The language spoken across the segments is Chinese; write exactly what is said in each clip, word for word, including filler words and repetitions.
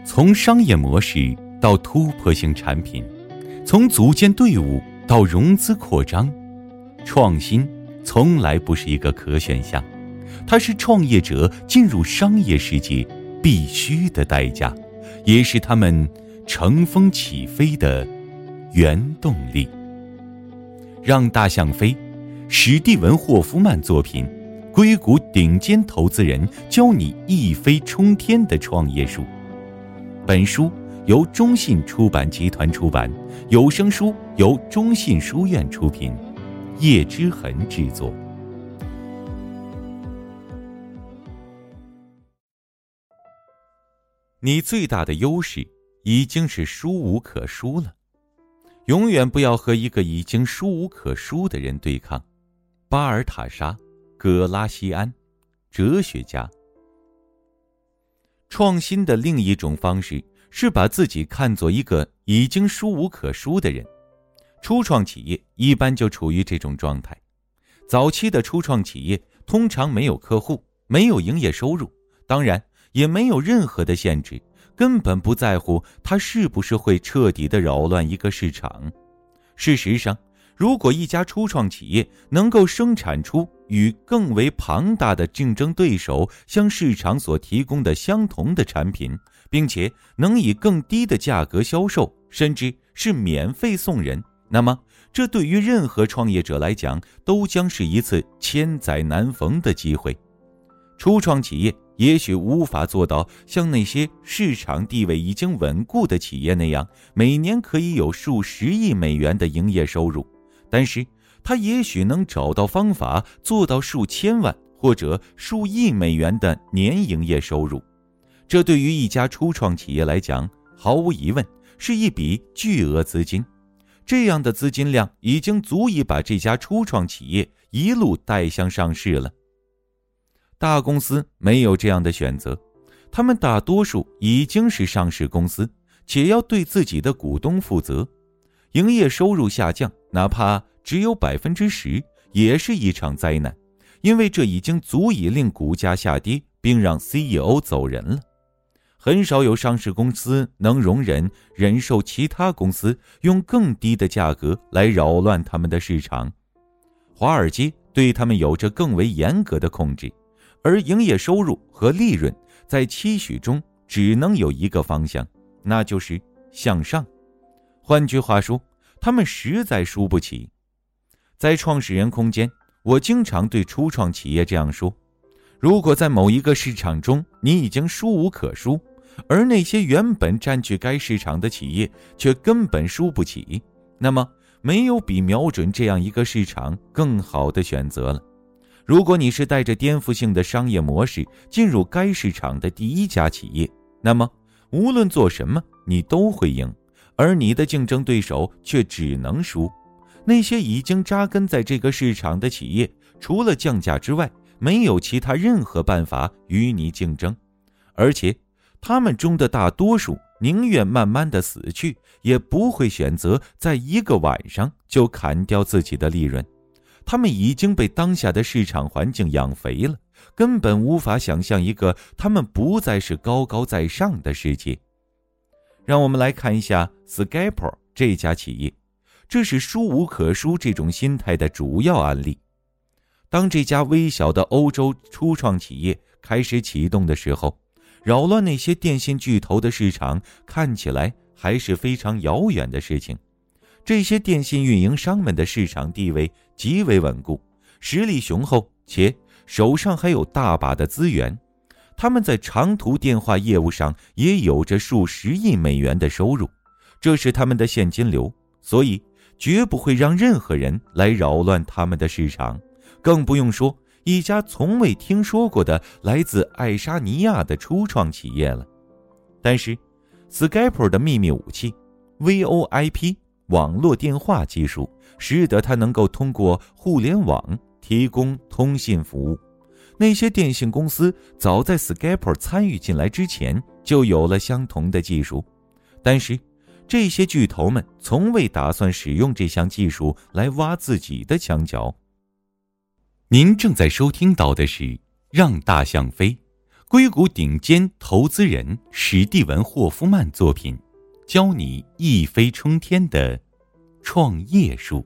从商业模式到突破性产品，从组建队伍到融资扩张，创新从来不是一个可选项，它是创业者进入商业世界必须的代价，也是他们乘风起飞的原动力。让大象飞，史蒂文·霍夫曼作品，硅谷顶尖投资人教你一飞冲天的创业术。本书由中信出版集团出版，有声书由中信书院出品，叶之痕制作。你最大的优势已经是输无可输了，永远不要和一个已经输无可输的人对抗。巴尔塔沙·葛拉西安，哲学家。创新的另一种方式是把自己看作一个已经输无可输的人。初创企业一般就处于这种状态。早期的初创企业通常没有客户，没有营业收入，当然也没有任何的限制，根本不在乎它是不是会彻底的扰乱一个市场。事实上，如果一家初创企业能够生产出与更为庞大的竞争对手向市场所提供的相同的产品，并且能以更低的价格销售，甚至是免费送人，那么这对于任何创业者来讲都将是一次千载难逢的机会。初创企业也许无法做到像那些市场地位已经稳固的企业那样，每年可以有数十亿美元的营业收入，但是他也许能找到方法做到数千万或者数亿美元的年营业收入。这对于一家初创企业来讲，毫无疑问是一笔巨额资金。这样的资金量已经足以把这家初创企业一路带向上市了。大公司没有这样的选择，他们大多数已经是上市公司，且要对自己的股东负责。营业收入下降，哪怕只有 百分之十， 也是一场灾难，因为这已经足以令股价下跌，并让 C E O 走人了。很少有上市公司能容忍忍受其他公司用更低的价格来扰乱他们的市场。华尔街对他们有着更为严格的控制，而营业收入和利润在期许中只能有一个方向，那就是向上。换句话说，他们实在输不起。在创始人空间，我经常对初创企业这样说：如果在某一个市场中你已经输无可输，而那些原本占据该市场的企业却根本输不起，那么没有比瞄准这样一个市场更好的选择了。如果你是带着颠覆性的商业模式进入该市场的第一家企业，那么无论做什么你都会赢，而你的竞争对手却只能输。那些已经扎根在这个市场的企业，除了降价之外，没有其他任何办法与你竞争，而且他们中的大多数宁愿慢慢的死去，也不会选择在一个晚上就砍掉自己的利润。他们已经被当下的市场环境养肥了，根本无法想象一个他们不再是高高在上的世界。让我们来看一下 Skype 这家企业，这是输无可输这种心态的主要案例。当这家微小的欧洲初创企业开始启动的时候，扰乱那些电信巨头的市场看起来还是非常遥远的事情。这些电信运营商们的市场地位极为稳固，实力雄厚，且手上还有大把的资源。他们在长途电话业务上也有着数十亿美元的收入，这是他们的现金流，所以绝不会让任何人来扰乱他们的市场，更不用说一家从未听说过的来自爱沙尼亚的初创企业了。但是 Skype 的秘密武器 V O I P 网络电话技术使得它能够通过互联网提供通信服务。那些电信公司早在 Skype 参与进来之前就有了相同的技术，但是这些巨头们从未打算使用这项技术来挖自己的墙角。您正在收听到的是《让大象飞》， 硅谷顶尖投资人史蒂文·霍夫曼作品，教你一飞冲天的创业术。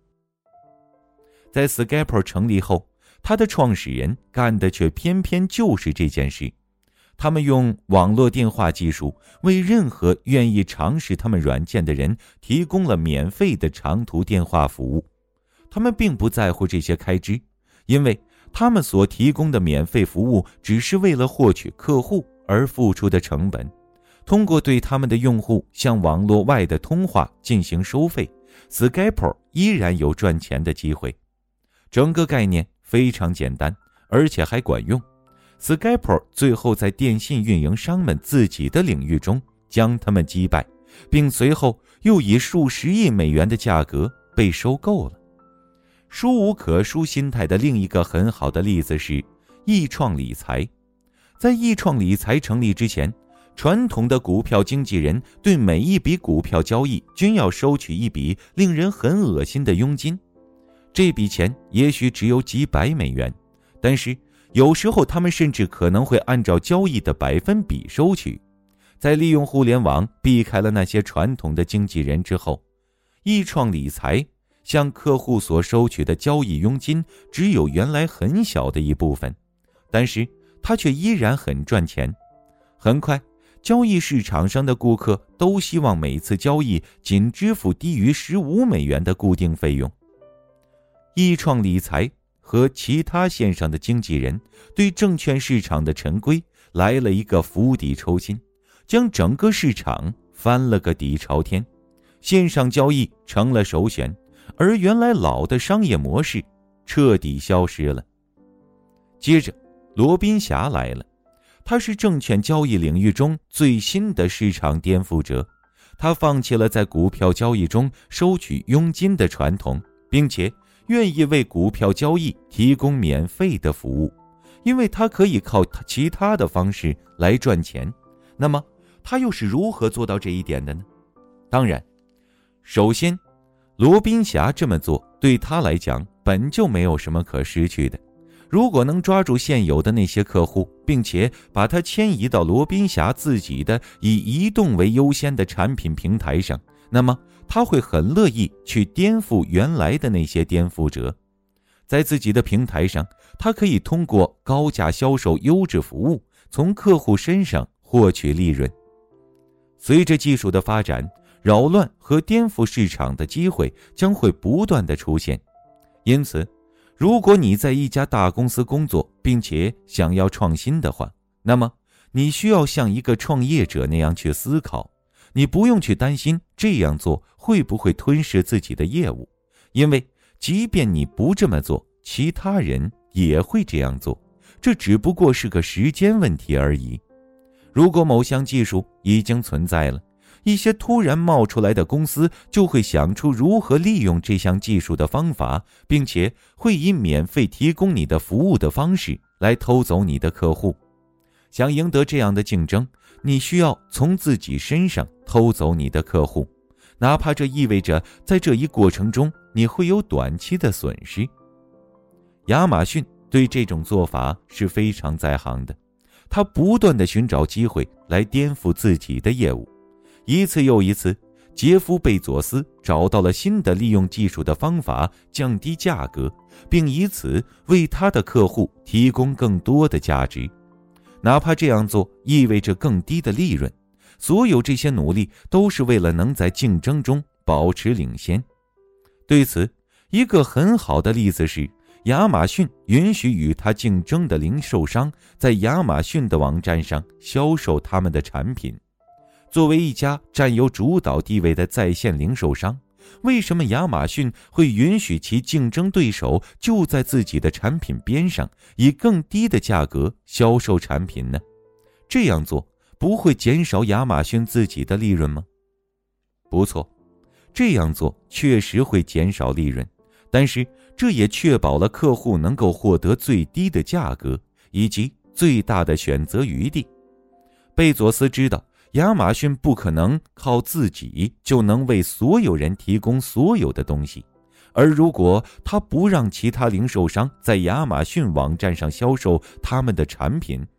在 Skype 成立后，他的创始人干的却偏偏就是这件事。他们用网络电话技术为任何愿意尝试他们软件的人提供了免费的长途电话服务。他们并不在乎这些开支，因为他们所提供的免费服务只是为了获取客户而付出的成本。通过对他们的用户向网络外的通话进行收费， Skype 依然有赚钱的机会。整个概念非常简单，而且还管用。Skype 最后在电信运营商们自己的领域中将他们击败，并随后又以数十亿美元的价格被收购了。输无可输心态的另一个很好的例子是易创理财。在易创理财成立之前，传统的股票经纪人对每一笔股票交易均要收取一笔令人很恶心的佣金。这笔钱也许只有几百美元，但是有时候他们甚至可能会按照交易的百分比收取。在利用互联网避开了那些传统的经纪人之后，易创理财向客户所收取的交易佣金只有原来很小的一部分，但是它却依然很赚钱。很快，交易市场上的顾客都希望每次交易仅支付低于十五美元的固定费用。易创理财和其他线上的经纪人对证券市场的陈规来了一个釜底抽薪，将整个市场翻了个底朝天。线上交易成了首选，而原来老的商业模式彻底消失了。接着，罗宾侠来了，他是证券交易领域中最新的市场颠覆者。他放弃了在股票交易中收取佣金的传统，并且愿意为股票交易提供免费的服务，因为他可以靠其他的方式来赚钱。那么，他又是如何做到这一点的呢？当然，首先，罗宾侠这么做对他来讲本就没有什么可失去的。如果能抓住现有的那些客户，并且把它迁移到罗宾侠自己的以移动为优先的产品平台上，那么他会很乐意去颠覆原来的那些颠覆者。在自己的平台上，他可以通过高价销售优质服务，从客户身上获取利润。随着技术的发展，扰乱和颠覆市场的机会将会不断的出现。因此，如果你在一家大公司工作，并且想要创新的话，那么你需要像一个创业者那样去思考。你不用去担心这样做会不会吞噬自己的业务，因为即便你不这么做，其他人也会这样做，这只不过是个时间问题而已。如果某项技术已经存在了，一些突然冒出来的公司就会想出如何利用这项技术的方法，并且会以免费提供你的服务的方式来偷走你的客户。想赢得这样的竞争，你需要从自己身上偷走你的客户，哪怕这意味着在这一过程中你会有短期的损失。亚马逊对这种做法是非常在行的，他不断地寻找机会来颠覆自己的业务。一次又一次，杰夫·贝佐斯找到了新的利用技术的方法，降低价格，并以此为他的客户提供更多的价值。哪怕这样做意味着更低的利润，所有这些努力都是为了能在竞争中保持领先。对此，一个很好的例子是，亚马逊允许与它竞争的零售商在亚马逊的网站上销售他们的产品。作为一家占有主导地位的在线零售商，为什么亚马逊会允许其竞争对手就在自己的产品边上，以更低的价格销售产品呢？这样做不会减少亚马逊自己的利润吗？不错，这样做确实会减少利润，但是这也确保了客户能够获得最低的价格以及最大的选择余地。贝佐斯知道亚马逊不可能靠自己就能为所有人提供所有的东西，而如果他不让其他零售商在亚马逊网站上销售他们的产品，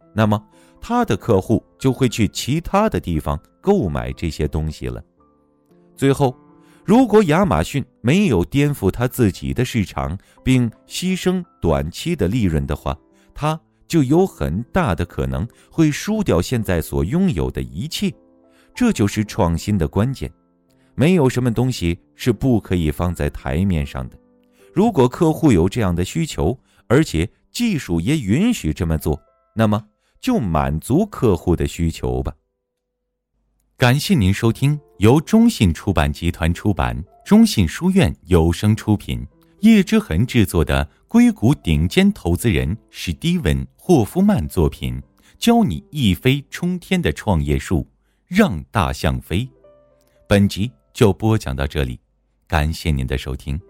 那么他的客户就会去其他的地方购买这些东西了。最后，如果亚马逊没有颠覆他自己的市场，并牺牲短期的利润的话，他就有很大的可能会输掉现在所拥有的一切。这就是创新的关键。没有什么东西是不可以放在台面上的。如果客户有这样的需求，而且技术也允许这么做，那么就满足客户的需求吧。感谢您收听由中信出版集团出版，中信书院有声出品，叶之痕制作的硅谷顶尖投资人史蒂文·霍夫曼作品，教你一飞冲天的创业术，让大象飞。本集就播讲到这里，感谢您的收听。